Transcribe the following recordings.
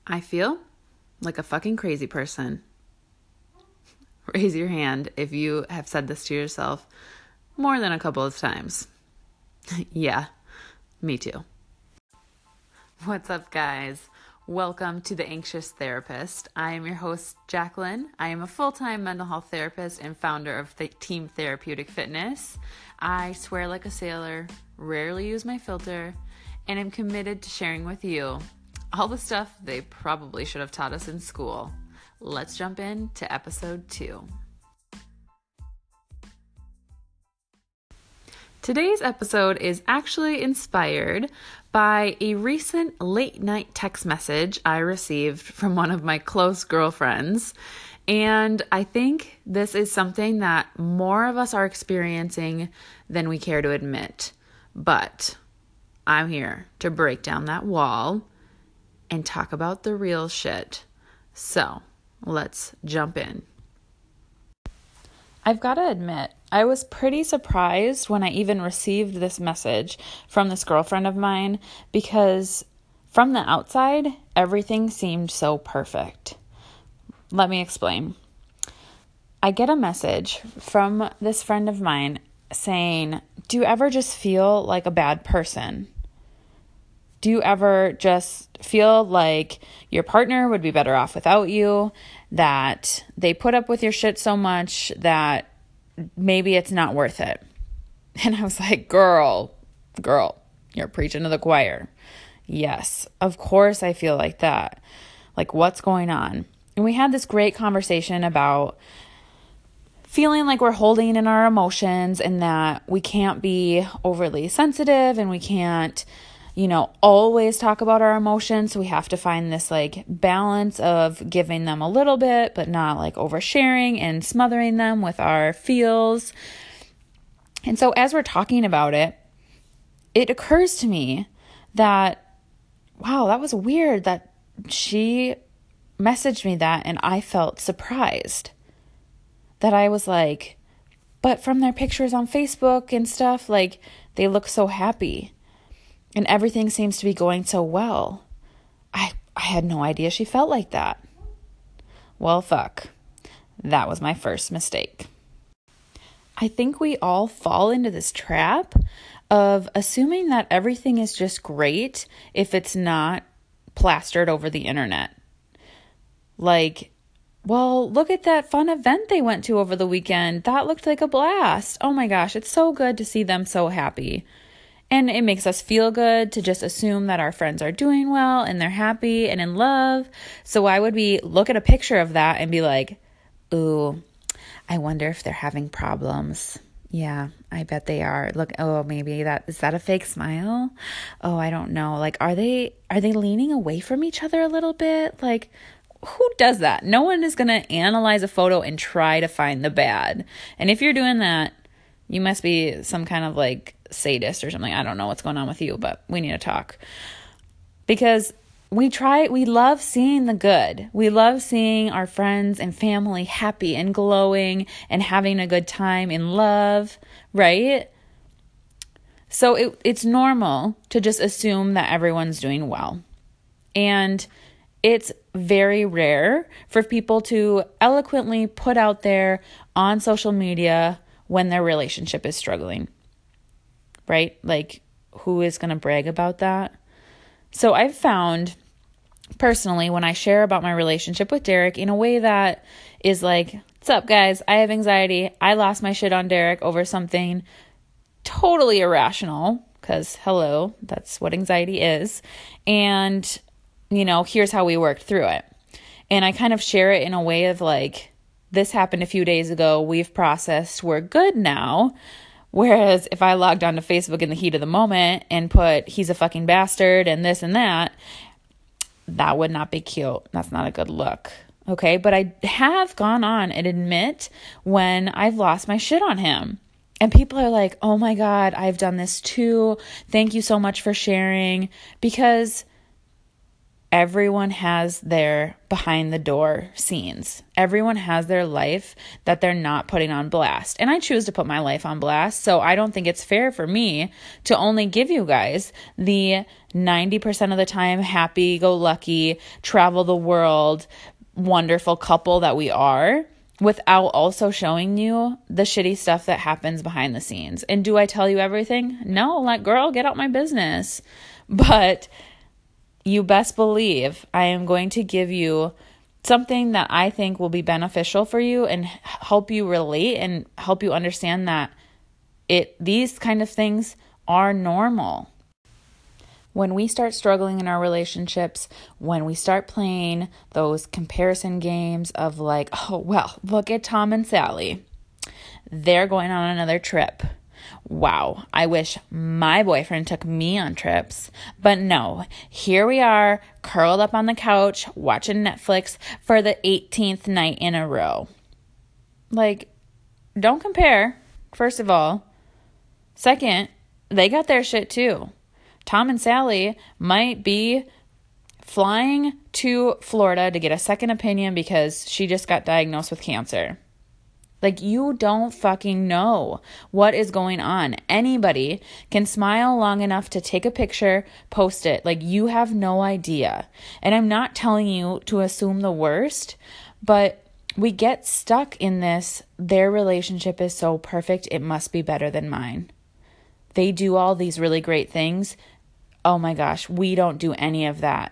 I feel like a fucking crazy person. Raise your hand if you have said this to yourself more than a couple of times. Yeah, me too. What's up, guys? Welcome to The Anxious Therapist. I am your host, Jacqueline. I am a full-time mental health therapist and founder of Team Therapeutic Fitness. I swear like a sailor, rarely use my filter, and am committed to sharing with you all the stuff they probably should have taught us in school. Let's jump into episode 2. Today's episode is actually inspired by a recent late night text message I received from one of my close girlfriends. And I think this is something that more of us are experiencing than we care to admit. But I'm here to break down that wall and talk about the real shit. So let's jump in. I've got to admit, I was pretty surprised when I even received this message from this girlfriend of mine because from the outside, everything seemed so perfect. Let me explain. I get a message from this friend of mine saying, "Do you ever just feel like a bad person? Do you ever just feel like your partner would be better off without you? That they put up with your shit so much that maybe it's not worth it?" And I was like, girl, you're preaching to the choir. Yes, of course I feel like that. Like, what's going on? And we had this great conversation about feeling like we're holding in our emotions and that we can't be overly sensitive and we can't always talk about our emotions. So we have to find this balance of giving them a little bit, but not oversharing and smothering them with our feels. And so as we're talking about it, it occurs to me that, wow, that was weird that she messaged me that and I felt surprised. That I was like, but from their pictures on Facebook and stuff, they look so happy. And everything seems to be going so well. I had no idea she felt like that. Well, fuck. That was my first mistake. I think we all fall into this trap of assuming that everything is just great if it's not plastered over the internet. Well, look at that fun event they went to over the weekend. That looked like a blast. Oh my gosh, it's so good to see them so happy. And it makes us feel good to just assume that our friends are doing well and they're happy and in love. So I would look at a picture of that and be like, ooh, I wonder if they're having problems. Yeah, I bet they are. Look, oh, maybe is that a fake smile? Oh, I don't know. Are they leaning away from each other a little bit? Who does that? No one is going to analyze a photo and try to find the bad. And if you're doing that, you must be some kind of sadist or something. I don't know what's going on with you, but we need to talk. Because we love seeing the good. We love seeing our friends and family happy and glowing and having a good time in love, right? So it's normal to just assume that everyone's doing well. And it's very rare for people to eloquently put out there on social media when their relationship is struggling, right? Who is going to brag about that? So I've found personally when I share about my relationship with Derek in a way that is what's up, guys? I have anxiety. I lost my shit on Derek over something totally irrational because, hello, that's what anxiety is. And, here's how we worked through it. And I kind of share it in a way of this happened a few days ago. We've processed. We're good now. Whereas if I logged onto Facebook in the heat of the moment and put, he's a fucking bastard and this and that would not be cute. That's not a good look. Okay. But I have gone on and admit when I've lost my shit on him. And people are like, oh my God, I've done this too. Thank you so much for sharing. Because Everyone has their behind the door scenes. Everyone has their life that they're not putting on blast. And I choose to put my life on blast. So I don't think it's fair for me to only give you guys the 90% of the time happy-go-lucky, travel the world, wonderful couple that we are, without also showing you the shitty stuff that happens behind the scenes. And do I tell you everything? No, like, girl, get out my business. But you best believe I am going to give you something that I think will be beneficial for you and help you relate and help you understand that these kind of things are normal. When we start struggling in our relationships, when we start playing those comparison games of like, oh, well, look at Tom and Sally. They're going on another trip. Wow, I wish my boyfriend took me on trips. But no, here we are, curled up on the couch, watching Netflix for the 18th night in a row. Like, don't compare, first of all. Second, they got their shit too. Tom and Sally might be flying to Florida to get a second opinion because she just got diagnosed with cancer. Like, you don't fucking know what is going on. Anybody can smile long enough to take a picture, post it. Like, you have no idea. And I'm not telling you to assume the worst, but we get stuck in this. Their relationship is so perfect, it must be better than mine. They do all these really great things. Oh my gosh, we don't do any of that.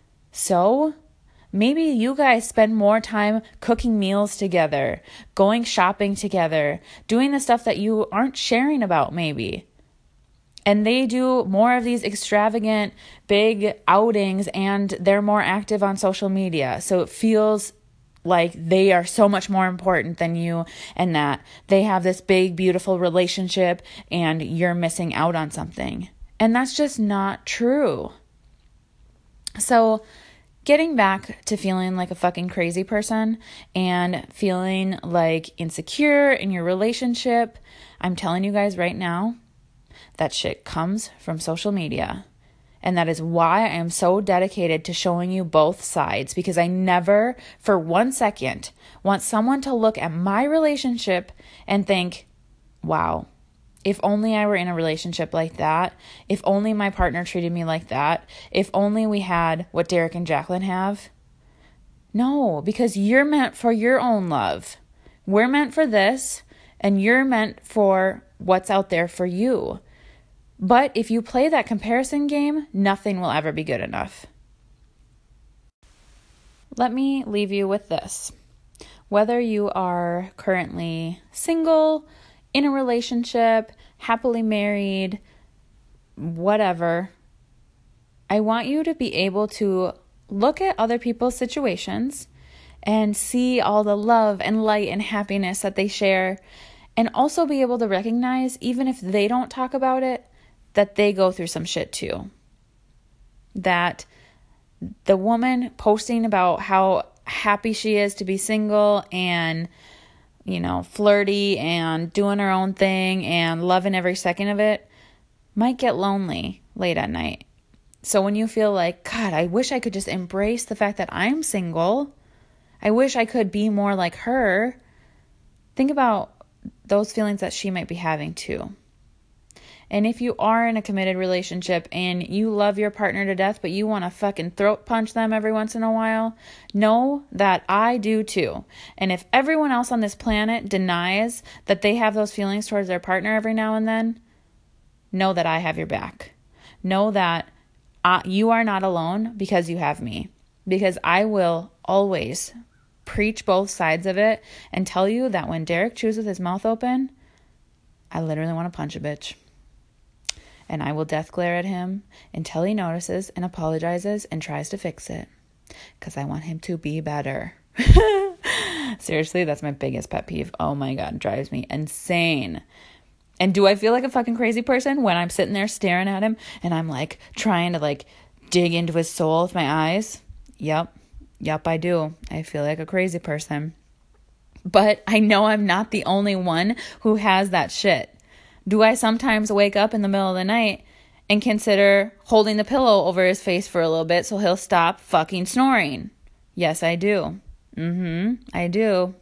So maybe you guys spend more time cooking meals together, going shopping together, doing the stuff that you aren't sharing about maybe. And they do more of these extravagant, big outings, and they're more active on social media. So it feels like they are so much more important than you, and that they have this big, beautiful relationship and you're missing out on something. And that's just not true. So getting back to feeling like a fucking crazy person and feeling like insecure in your relationship, I'm telling you guys right now, that shit comes from social media. And that is why I am so dedicated to showing you both sides, because I never for 1 second want someone to look at my relationship and think, wow, if only I were in a relationship like that, if only my partner treated me like that, if only we had what Derek and Jacqueline have. No, because you're meant for your own love. We're meant for this, and you're meant for what's out there for you. But if you play that comparison game, nothing will ever be good enough. Let me leave you with this. Whether you are currently single, in a relationship, happily married, whatever, I want you to be able to look at other people's situations and see all the love and light and happiness that they share, and also be able to recognize, even if they don't talk about it, that they go through some shit too. That the woman posting about how happy she is to be single and, flirty and doing her own thing and loving every second of it might get lonely late at night. So when you feel like, God, I wish I could just embrace the fact that I'm single, I wish I could be more like her, think about those feelings that she might be having too. And if you are in a committed relationship and you love your partner to death, but you want to fucking throat punch them every once in a while, know that I do too. And if everyone else on this planet denies that they have those feelings towards their partner every now and then, know that I have your back. Know that you are not alone because you have me. Because I will always preach both sides of it and tell you that when Derek chews with his mouth open, I literally want to punch a bitch. And I will death glare at him until he notices and apologizes and tries to fix it. Because I want him to be better. Seriously, that's my biggest pet peeve. Oh my God, it drives me insane. And do I feel like a fucking crazy person when I'm sitting there staring at him and I'm like trying to like dig into his soul with my eyes? Yep, I do. I feel like a crazy person. But I know I'm not the only one who has that shit. Do I sometimes wake up in the middle of the night and consider holding the pillow over his face for a little bit so he'll stop fucking snoring. Yes, I do. I do.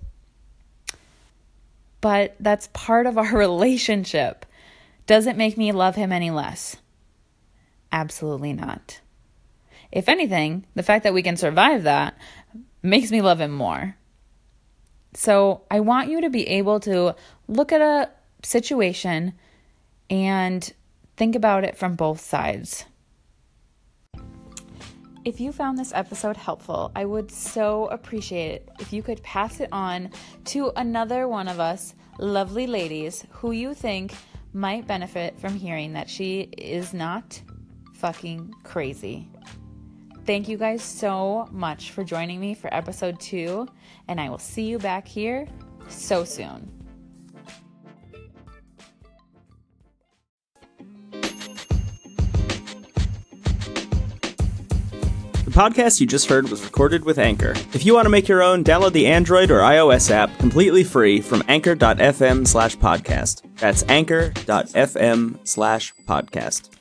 But that's part of our relationship. Does it make me love him any less? Absolutely not. If anything, the fact that we can survive that makes me love him more. So I want you to be able to look at a situation and think about it from both sides. If you found this episode helpful, I would so appreciate it if you could pass it on to another one of us lovely ladies who you think might benefit from hearing that she is not fucking crazy. Thank you guys so much for joining me for episode 2, and I will see you back here so soon. The podcast you just heard was recorded with Anchor. If you want to make your own, download the Android or iOS app completely free from anchor.fm/podcast. That's anchor.fm/podcast.